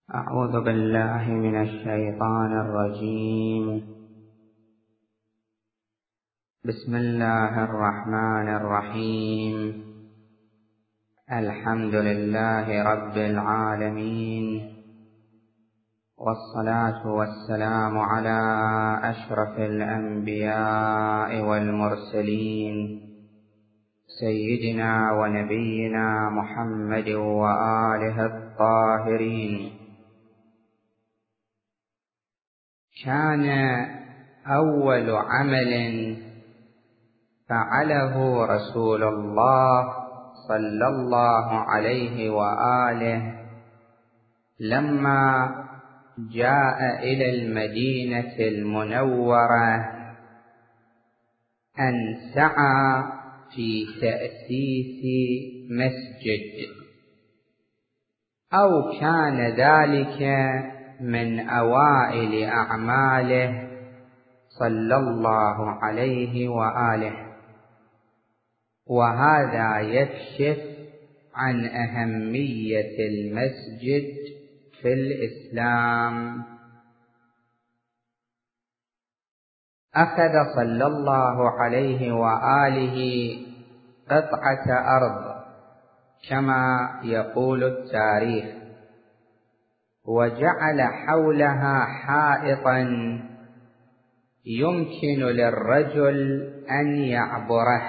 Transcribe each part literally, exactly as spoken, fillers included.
أعوذ بالله من الشيطان الرجيم. بسم الله الرحمن الرحيم. الحمد لله رب العالمين، والصلاة والسلام على أشرف الأنبياء والمرسلين سيدنا ونبينا محمد وآله الطاهرين. كان أول عمل فعله رسول الله صلى الله عليه وآله لما جاء إلى المدينة المنورة أن سعى في تأسيس مسجد، أو كان ذلك من أوائل أعماله صلى الله عليه وآله، وهذا يكشف عن أهمية المسجد في الإسلام. أخذ صلى الله عليه وآله قطعة أرض كما يقول التاريخ، وجعل حولها حائطا يمكن للرجل أن يعبره،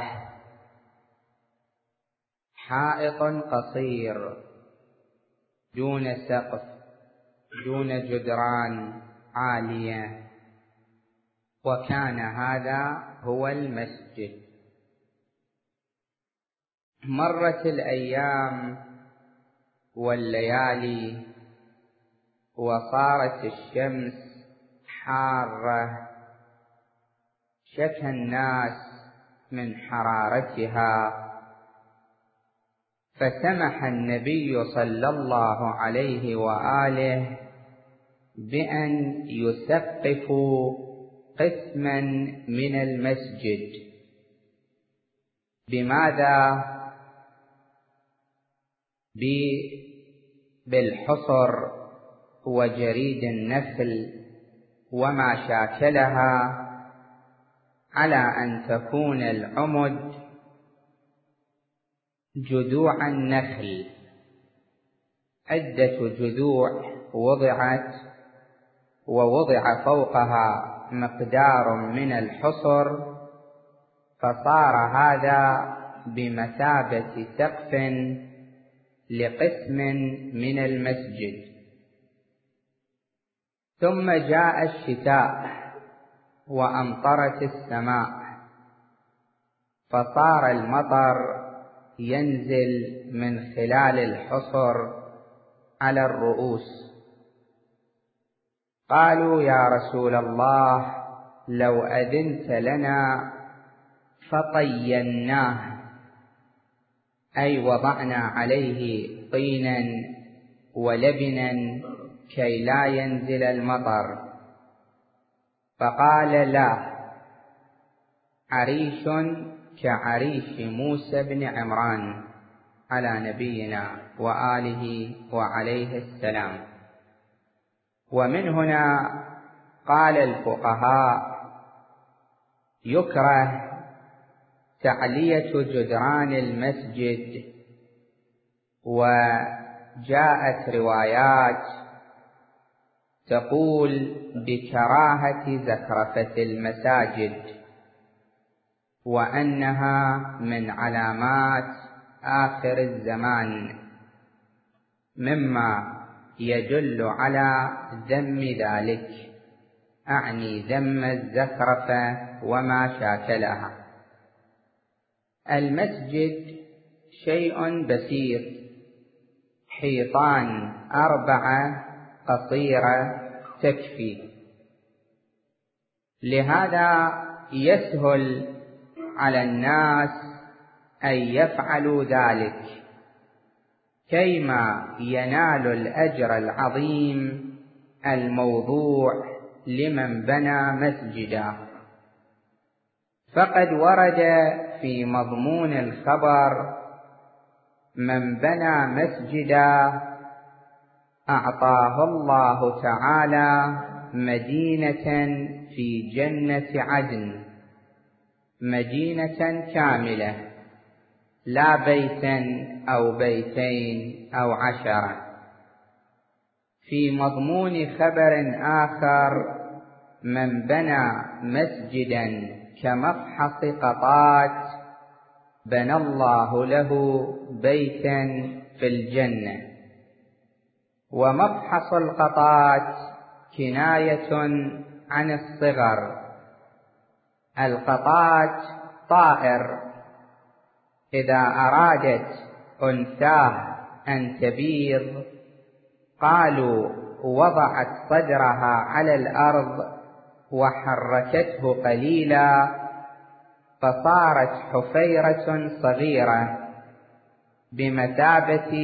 حائط قصير دون سقف دون جدران عالية، وكان هذا هو المسجد. مرت الأيام والليالي وصارت الشمس حارة، شكى الناس من حرارتها، فسمح النبي صلى الله عليه وآله بأن يسقفوا قسما من المسجد. بماذا؟ بالحصر وجريد النخل وما شاكلها، على أن تكون العمد جذوع النخل، عدة جذوع وضعت، ووضع فوقها مقدار من الحصر، فصار هذا بمثابة سقف لقسم من المسجد. ثم جاء الشتاء وأمطرت السماء، فصار المطر ينزل من خلال الحصر على الرؤوس. قالوا يا رسول الله لو أذنت لنا فطيناه، أي وضعنا عليه طينا ولبنا كي لا ينزل المطر. فقال لا، عريش كعريش موسى بن عمران على نبينا وآله وعليه السلام. ومن هنا قال الفقهاء يكره تعلية جدران المسجد، وجاءت روايات تقول بكراهة زخرفة المساجد، وأنها من علامات آخر الزمان، مما يدل على ذم ذلك، أعني ذم الزخرفة وما شاكلها. المسجد شيء بسيط، حيطان أربعة قصيرة تكفي، لهذا يسهل على الناس أن يفعلوا ذلك، كيما ينال الأجر العظيم الموضوع لمن بنى مسجدا. فقد ورد في مضمون الخبر من بنى مسجدا أعطاه الله تعالى مدينة في جنة عدن، مدينة كاملة، لا بيتا أو بيتين أو عشرة. في مضمون خبر آخر: من بنى مسجدا كمفحص قطات بنى الله له بيتا في الجنة. ومفحص القطات كناية عن الصغر. القطات طائر، إذا أرادت أنثاه أن تبيض قالوا وضعت صدرها على الأرض وحركته قليلا فصارت حفيرة صغيرة بمثابة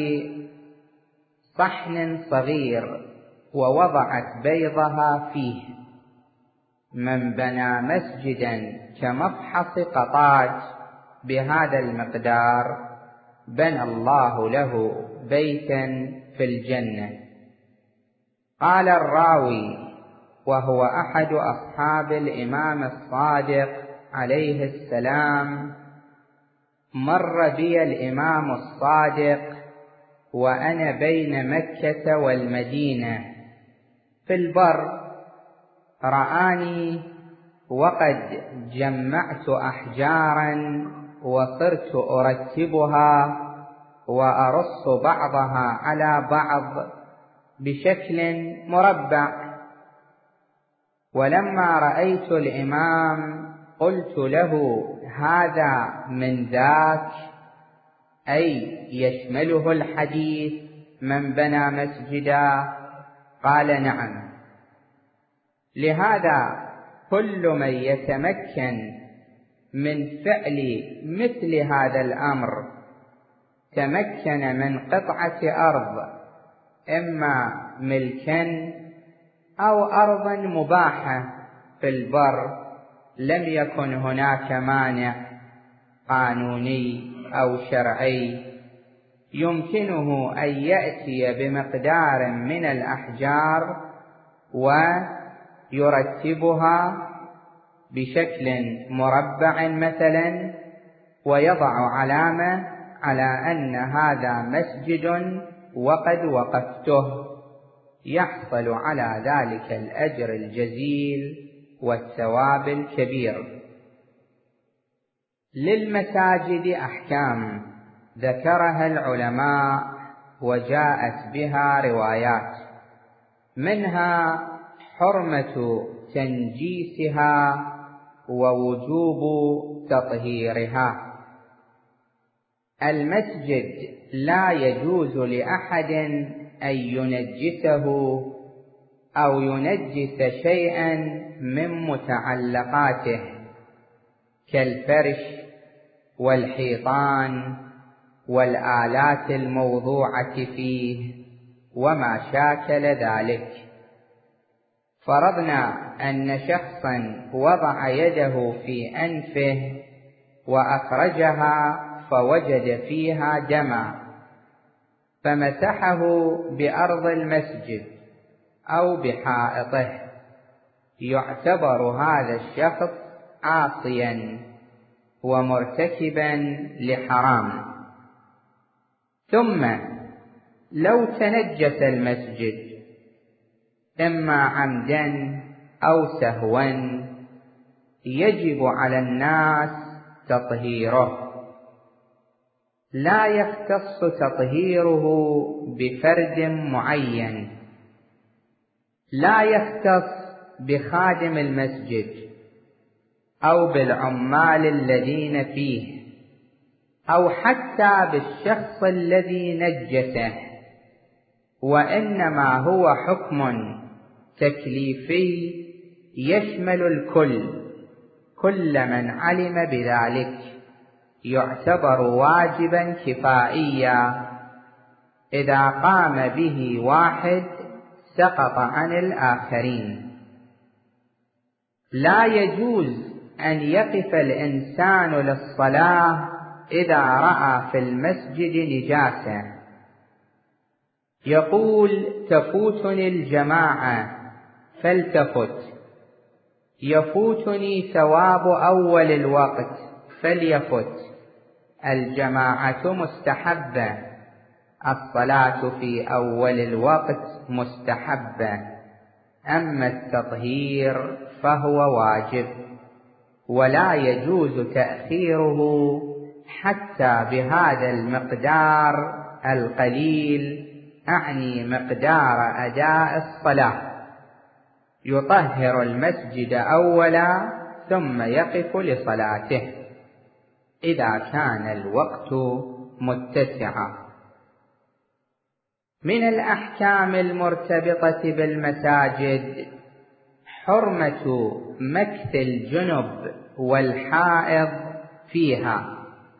صحن صغير ووضعت بيضها فيه. من بنى مسجدا كمفحص قطات بهذا المقدار بنى الله له بيتا في الجنة. قال الراوي وهو أحد أصحاب الإمام الصادق عليه السلام: مر بي الإمام الصادق وأنا بين مكة والمدينة في البر، رآني وقد جمعت أحجارا وصرت أرتبها وأرص بعضها على بعض بشكل مربع. ولما رأيت الإمام قلت له: هذا من ذاك؟ أي يشمله الحديث من بنى مسجدا؟ قال: نعم. لهذا كل من يتمكن من فعل مثل هذا الأمر تمكن من قطعة أرض، إما ملكا أو أرضا مباحة في البر، لم يكن هناك مانع قانوني أو شرعي يمكنه أن يأتي بمقدار من الأحجار ويرتبها بشكل مربع مثلا ويضع علامة على أن هذا مسجد وقد وقفته، يحصل على ذلك الأجر الجزيل والثواب الكبير. للمساجد أحكام ذكرها العلماء وجاءت بها روايات، منها حرمة تنجيسها ووجوب تطهيرها. المسجد لا يجوز لأحد أن ينجسه أو ينجس شيئا من متعلقاته كالفرش والحيطان والآلات الموضوعة فيه وما شاكل ذلك. فرضنا أن شخصا وضع يده في أنفه وأخرجها فوجد فيها دما فمسحه بأرض المسجد أو بحائطه، يعتبر هذا الشخص عاصيا ومرتكبا لحرام. ثم لو تنجس المسجد إما عمدا أو سهوا يجب على الناس تطهيره، لا يختص تطهيره بفرد معين، لا يختص بخادم المسجد أو بالعمال الذين فيه أو حتى بالشخص الذي نجسه، وإنما هو حكم تكليفي يشمل الكل، كل من علم بذلك يعتبر واجبا كفائيا، إذا قام به واحد سقط عن الآخرين. لا يجوز أن يقف الإنسان للصلاة إذا رأى في المسجد نجاسة، يقول: تفوتني الجماعة فلتفت، يفوتني ثواب أول الوقت فليفت. الجماعة مستحبة، الصلاة في أول الوقت مستحبة، أما التطهير فهو واجب، ولا يجوز تأخيره حتى بهذا المقدار القليل، أعني مقدار أداء الصلاة. يطهر المسجد أولا ثم يقف لصلاته إذا كان الوقت متسعا. من الأحكام المرتبطة بالمساجد حرمة مكث الجنب والحائض فيها.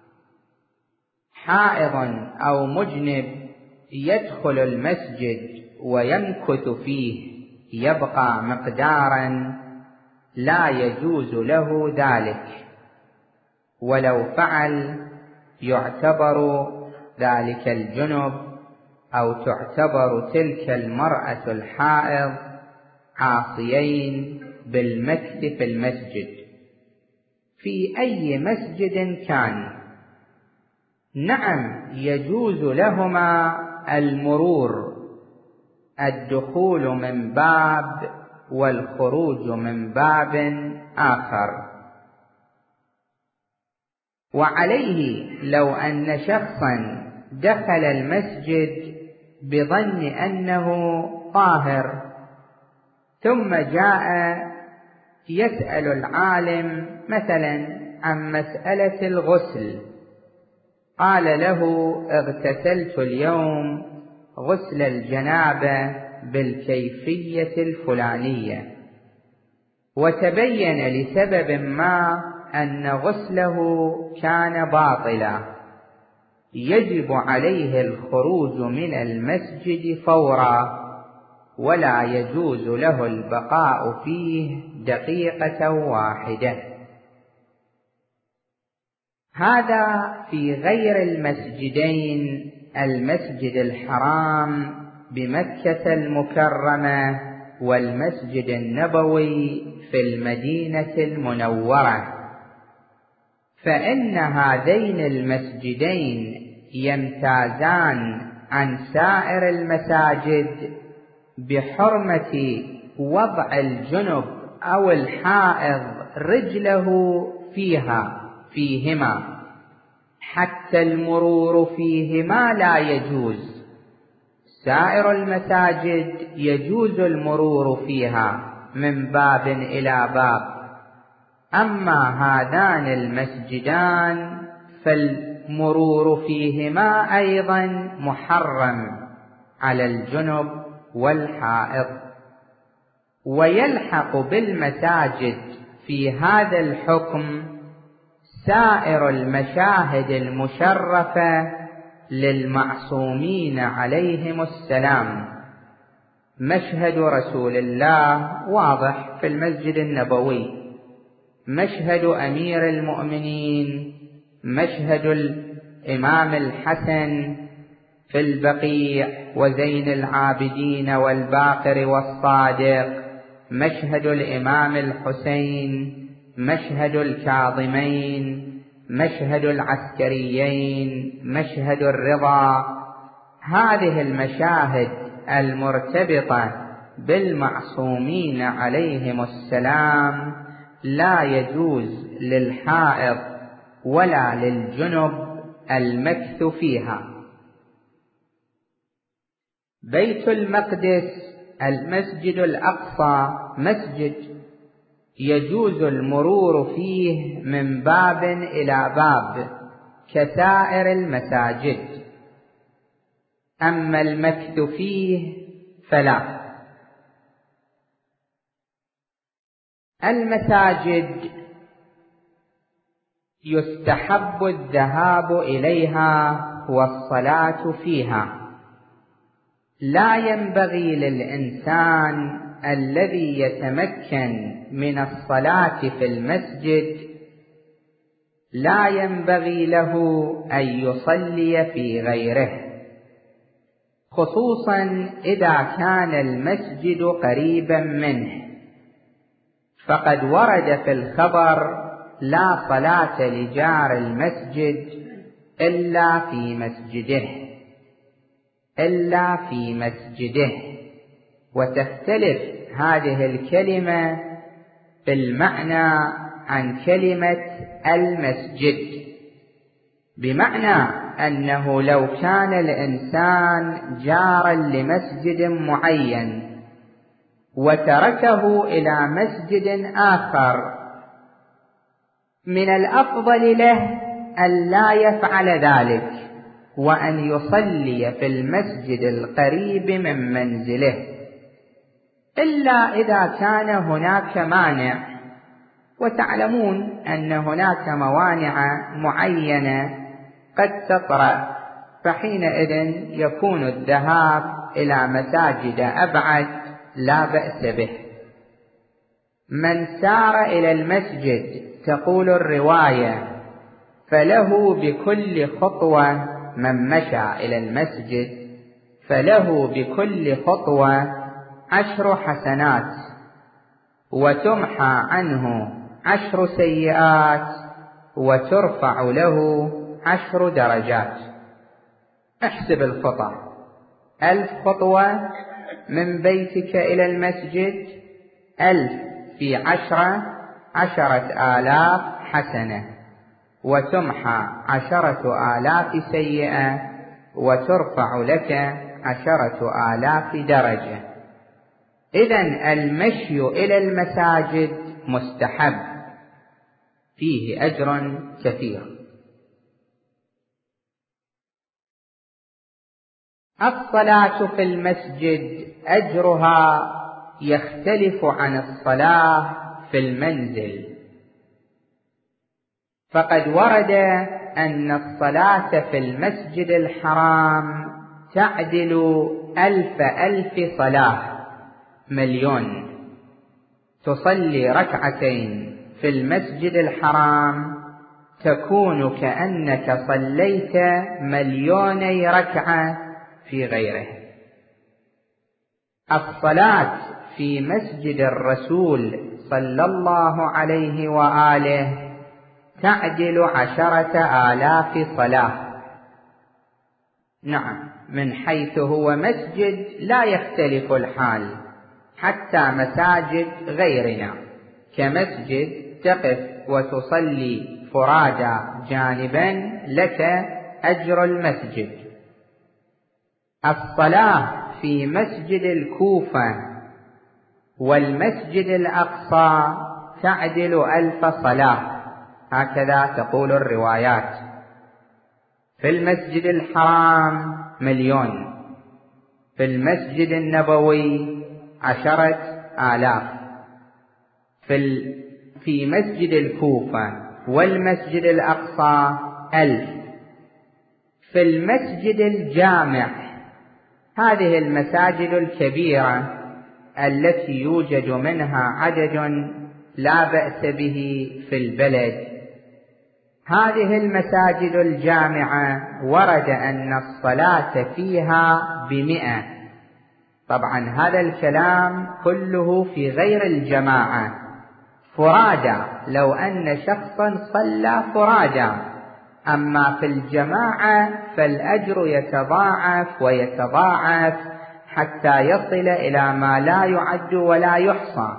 حائض أو مجنب يدخل المسجد ويمكث فيه، يبقى مقدارا، لا يجوز له ذلك، ولو فعل يعتبر ذلك الجنب أو تعتبر تلك المرأة الحائض عاصيين بالمكث في المسجد في أي مسجد كان. نعم يجوز لهما المرور، الدخول من باب والخروج من باب آخر. وعليه لو أن شخصا دخل المسجد بظن أنه طاهر ثم جاء يسأل العالم مثلا عن مسألة الغسل، قال له: اغتسلت اليوم غسل الجنابة بالكيفية الفلانية، وتبين لسبب ما أن غسله كان باطلا، يجب عليه الخروج من المسجد فورا، ولا يجوز له البقاء فيه دقيقة واحدة. هذا في غير المسجدين، المسجد الحرام بمكة المكرمة والمسجد النبوي في المدينة المنورة، فإن هذين المسجدين يمتازان عن سائر المساجد بحرمة وضع الجنب أو الحائض رجله فيها فيهما، حتى المرور فيهما لا يجوز. سائر المساجد يجوز المرور فيها من باب إلى باب، أما هذان المسجدان فالمرور فيهما أيضا محرم على الجنب والحائض. ويلحق بالمساجد في هذا الحكم سائر المشاهد المشرفة للمعصومين عليهم السلام. مشهد رسول الله واضح في المسجد النبوي، مشهد أمير المؤمنين، مشهد الإمام الحسن في البقيع وزين العابدين والباقر والصادق، مشهد الإمام الحسين، مشهد الكاظمين، مشهد العسكريين، مشهد الرضا. هذه المشاهد المرتبطة بالمعصومين عليهم السلام لا يجوز للحائض ولا للجنب المكث فيها. بيت المقدس المسجد الأقصى مسجد يجوز المرور فيه من باب إلى باب كسائر المساجد، أما المكث فيه فلا. المساجد يستحب الذهاب إليها والصلاة فيها. لا ينبغي للإنسان الذي يتمكن من الصلاة في المسجد، لا ينبغي له أن يصلي في غيره، خصوصا إذا كان المسجد قريبا منه، فقد ورد في الخبر: لا صلاة لجار المسجد إلا في مسجده إلا في مسجده وتختلف هذه الكلمة في المعنى عن كلمة المسجد، بمعنى أنه لو كان الإنسان جارا لمسجد معين وتركه إلى مسجد آخر، من الأفضل له أن لا يفعل ذلك، وأن يصلي في المسجد القريب من منزله، إلا إذا كان هناك مانع، وتعلمون أن هناك موانع معينة قد تطرأ، فحينئذ يكون الذهاب إلى مساجد أبعد لا بأس به. من سار إلى المسجد، تقول الرواية، فله بكل خطوة، من مشى إلى المسجد فله بكل خطوة عشر حسنات، وتمحى عنه عشر سيئات، وترفع له عشر درجات. احسب الخطى: ألف خطوة من بيتك إلى المسجد، ألف في عشرة، عشرة آلاف حسنة، وتمحى عشرة آلاف سيئة، وترفع لك عشرة آلاف درجة. إذن المشي إلى المساجد مستحب، فيه أجر كثير. الصلاة في المسجد أجرها يختلف عن الصلاة في المنزل، فقد ورد أن الصلاة في المسجد الحرام تعدل ألف ألف صلاة، مليون. تصلي ركعتين في المسجد الحرام تكون كأنك صليت مليوني ركعة في غيره. الصلاة في مسجد الرسول صلى الله عليه وآله تعدل عشرة آلاف صلاة. نعم، من حيث هو مسجد لا يختلف الحال، حتى مساجد غيرنا كمسجد تقف وتصلي فرادى جانبا لك أجر المسجد. الصلاة في مسجد الكوفة والمسجد الأقصى تعدل ألف صلاة، هكذا تقول الروايات. في المسجد الحرام مليون، في المسجد النبوي عشرة آلاف، في, في مسجد الكوفة والمسجد الأقصى ألف. في المسجد الجامع، هذه المساجد الكبيرة التي يوجد منها عدد لا بأس به في البلد، هذه المساجد الجامعة ورد أن الصلاة فيها بمئة. طبعا هذا الكلام كله في غير الجماعة، فرادى، لو أن شخصا صلى فرادى. أما في الجماعة فالأجر يتضاعف ويتضاعف حتى يصل إلى ما لا يعد ولا يحصى.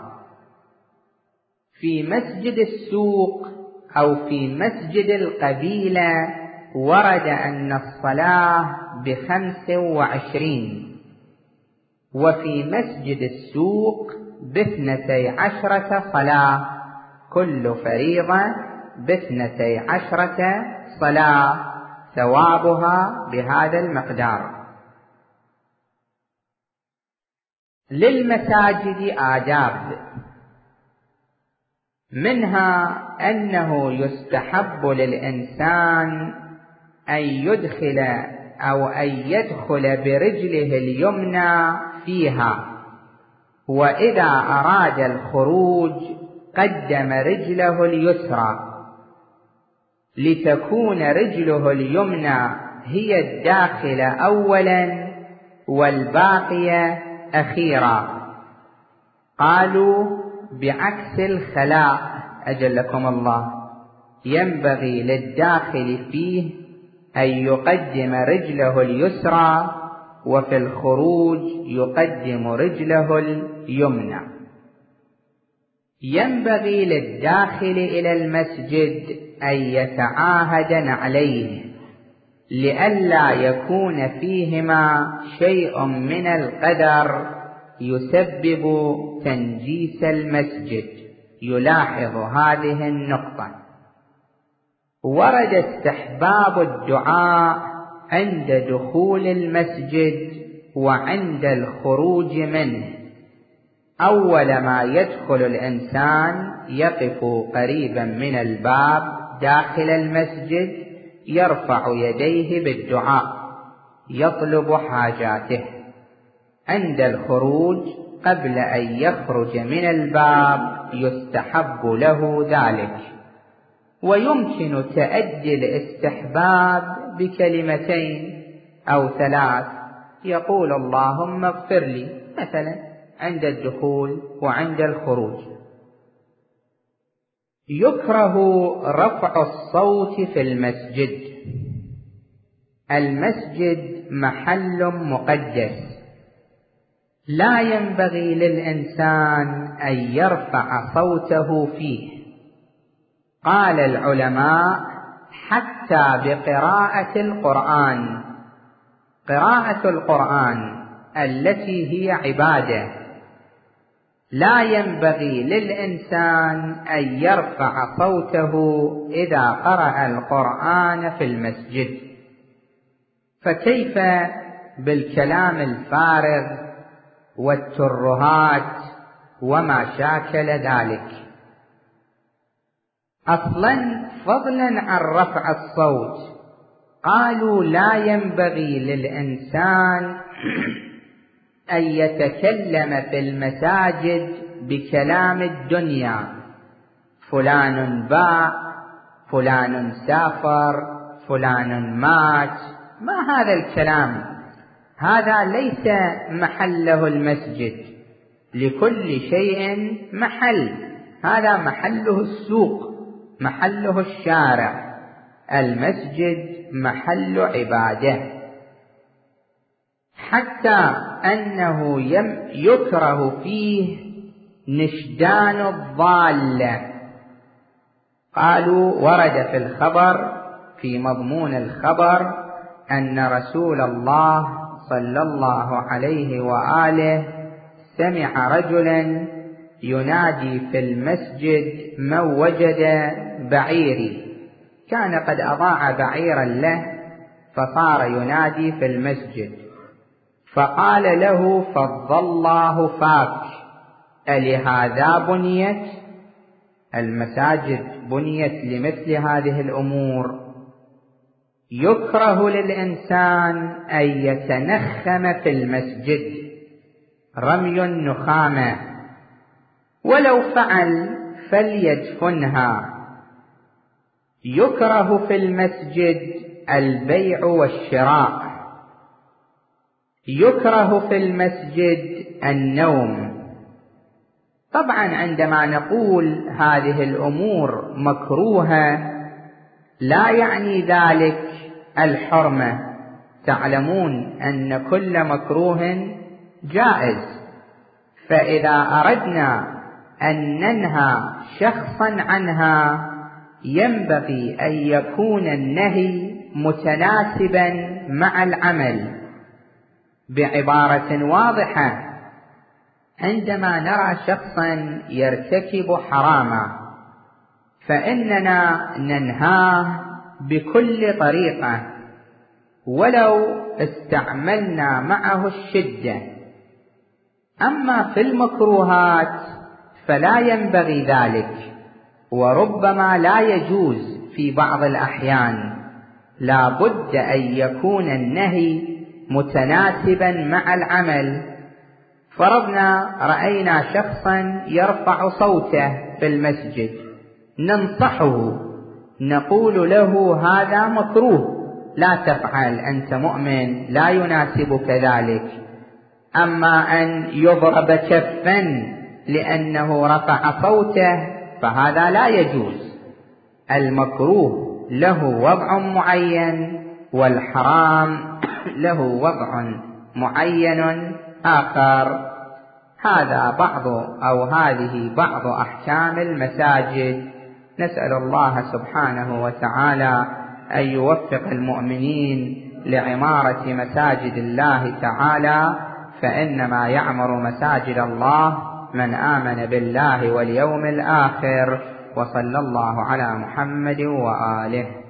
في مسجد السوق أو في مسجد القبيلة ورد أن الصلاة بخمس وعشرين، وفي مسجد السوق باثنتي عشرة صلاة، كل فريضة باثنتي عشرة صلاة، ثوابها بهذا المقدار. للمساجد آداب، منها أنه يستحب للإنسان أن يدخل أو أن يدخل برجله اليمنى فيها، وإذا أراد الخروج قدم رجله اليسرى، لتكون رجله اليمنى هي الداخلة أولا، والباقي أخيرا. قالوا بعكس الخلاء أجلكم الله، ينبغي للداخل فيه أن يقدم رجله اليسرى، وفي الخروج يقدم رجله اليمنى. ينبغي للداخل إلى المسجد أن يتعاهد نعليه لئلا يكون فيهما شيء من القدر يسبب تنجيس المسجد. يلاحظ هذه النقطة. ورد استحباب الدعاء عند دخول المسجد وعند الخروج منه. أول ما يدخل الإنسان يقف قريبا من الباب داخل المسجد، يرفع يديه بالدعاء يطلب حاجاته. عند الخروج قبل أن يخرج من الباب يستحب له ذلك. ويمكن تأدي الاستحباب بكلمتين أو ثلاث، يقول اللهم اغفر لي مثلا عند الدخول وعند الخروج. يكره رفع الصوت في المسجد. المسجد محل مقدس، لا ينبغي للإنسان أن يرفع صوته فيه. قال العلماء حتى بقراءة القرآن، قراءة القرآن التي هي عبادة، لا ينبغي للإنسان أن يرفع صوته إذا قرأ القرآن في المسجد. فكيف بالكلام الفارغ والترهات وما شاكل ذلك؟ أصلا فضلا عن رفع الصوت، قالوا لا ينبغي للإنسان أن يتكلم في المساجد بكلام الدنيا، فلان باع، فلان سافر، فلان مات. ما هذا الكلام؟ هذا ليس محله المسجد. لكل شيء محل، هذا محله السوق، محله الشارع. المسجد محل عباده. حتى أنه يكره فيه نشدان الضالة. قالوا ورد في الخبر في مضمون الخبر أن رسول الله صلى الله عليه وآله سمع رجلا ينادي في المسجد من وجد بعيري. كان قد أضاع بعيرا له فصار ينادي في المسجد، فقال له فض الله فاك، ألهذا بنيت؟ المساجد بنيت لمثل هذه الأمور. يكره للإنسان أن يتنخم في المسجد، رمي النخامة، ولو فعل فليدفنها. يكره في المسجد البيع والشراء. يكره في المسجد النوم. طبعا عندما نقول هذه الأمور مكروهة لا يعني ذلك الحرمة. تعلمون أن كل مكروه جائز، فإذا أردنا أن ننهى شخصا عنها ينبغي أن يكون النهي متناسبا مع العمل. بعبارة واضحة، عندما نرى شخصا يرتكب حراما فإننا ننهاه بكل طريقة ولو استعملنا معه الشدة. أما في المكروهات فلا ينبغي ذلك، وربما لا يجوز في بعض الأحيان. لا بد أن يكون النهي متناسبا مع العمل. فرضنا رأينا شخصا يرفع صوته في المسجد، ننصحه، نقول له هذا مكروه، لا تفعل، أنت مؤمن لا يناسبك ذلك. أما أن يضرب كفا لأنه رفع صوته فهذا لا يجوز. المكروه له وضع معين والحرام له وضع معين آخر. هذا بعض أو هذه بعض أحكام المساجد. نسأل الله سبحانه وتعالى أن يوفق المؤمنين لعمارة مساجد الله تعالى، فإنما يعمر مساجد الله من آمن بالله واليوم الآخر. وصلى الله على محمد وآله.